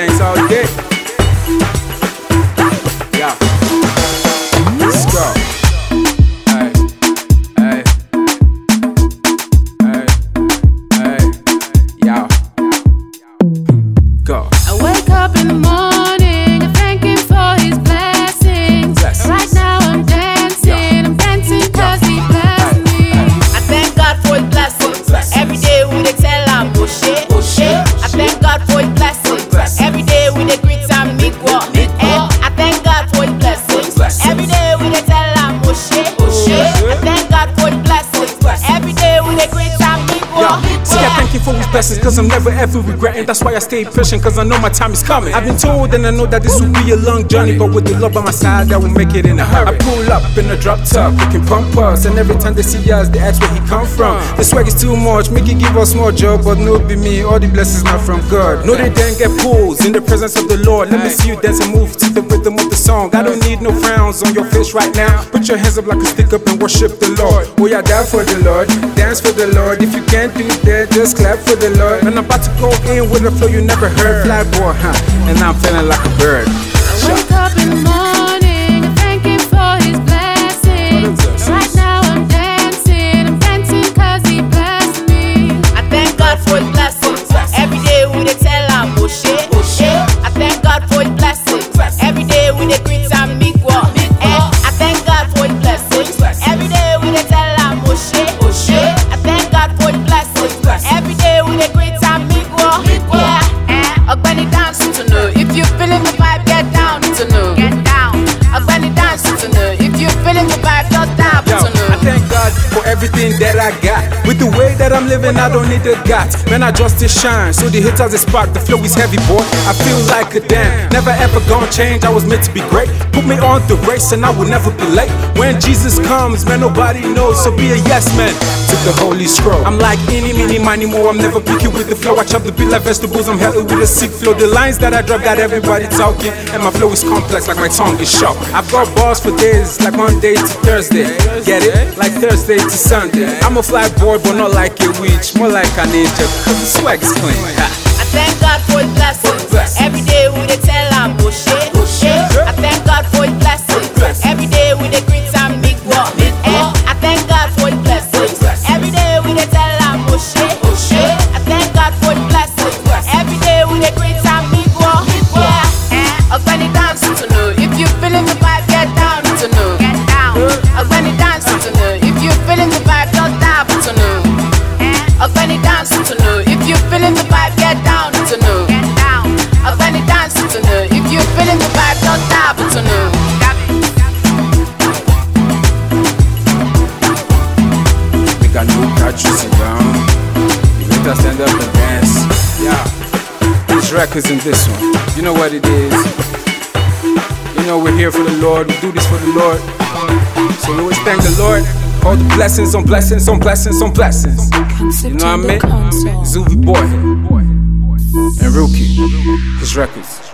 thanks all day. Yeah. Let's go. Hey, hey, hey, hey, yeah. Go. I wake up in the morning and thank Him for His blessings. Right now I'm dancing, I'm dancing cause He blessed me. I thank God for His blessings. Every day we dey tell am Oshe, Oshe. I thank God for His blessings. Every day we dey greet am Migwo. I thank God for His blessings. Every day we dey tell am Oshe, Oshe. I thank God for His blessings. Every day we dey greet am Migwo. See, I thank Him for His blessings, cause I'm never ever regretting. That's why I stay patient, cause I know my time is coming. I've been told and I know that this will be a long journey, but with the love by my side, I will make it in a hurry. I pull up in a drop top, looking bumpers, and every time they see us, they ask where He come from. The swag is too much, make it give us more job, but no be me, all the blessings not from God. No, they didn't get pulls in the presence of the Lord. Let me see you dance and move to the rhythm of the song. I don't need no frowns on your face right now. Put your hands up like a stick up and worship the Lord. Oh yeah, die for the Lord, dance for the Lord. If you can't do that, just clap for the Lord. And I'm about to go in with a flow you never heard. Fly boy, huh? And I'm feeling like a bird. I wake up in the morning and thank Him for His blessings. Right now I'm dancing cause He blessed me. I thank God for His blessings. Every day we dey tell am Oshe, Oshe. I thank God for His blessings. Every day we dey greet am Migwo. I thank God for His blessings. Every day we dey tell am Oshe, Oshe. I thank God for His blessings. Every day we dey greet am Migwo. Ogbeni dance to know. If you feeling the vibe, get down to know. Get down. Ogbeni dance to know. If you feeling the vibe, just down Yo, to know. I thank God for everything that I got. With the way that I'm living, I don't need a God. Man, I just shine, so the haters is spark. The flow is heavy, boy. I feel like a damn. Never ever gonna change. I was meant to be great. Put me on the race, and I will never be late. When Jesus comes, man, nobody knows. So be a yes man to the Holy Scroll. I'm like any, mini, money, more. I'm never picky with the flow. I chop the beat like vegetables. I'm healthy with a sick flow. The lines that I drop got everybody talking, and my flow is complex, like my tongue is sharp. I've got bars for days, like Monday to Thursday. Get it? Like Thursday to Sunday. I'm a fly boy, but not like a witch, more like a ninja, cause the swag is clean. I thank God for His blessings. Every day we dey tell am Oshe, Oshe. I thank God for His blessings. Every day we dey greet am Migwo. I thank God for His blessings. Every day we dey tell am Oshe, Oshe. I thank God for His blessings. Every day we dey greet am Migwo. Ogbeni dance to know. If you feeling the vibe, get down to know. Get down. Ogbeni dance to know. If you feeling the vibe, just down to know. Ogbeni dance to know. If you feeling the vibe, get down to know. Get down. Ogbeni dance to know. If you feeling the vibe, just down to know. We got no catch you sit down. You better stand up and dance. Yeah, this record's in this one. You know what it is. You know we're here for the Lord. We do this for the Lord. So we always thank the Lord. All the blessings on blessings on blessings on blessings. You know what I mean? Zuvi Boy and Rookie, his records.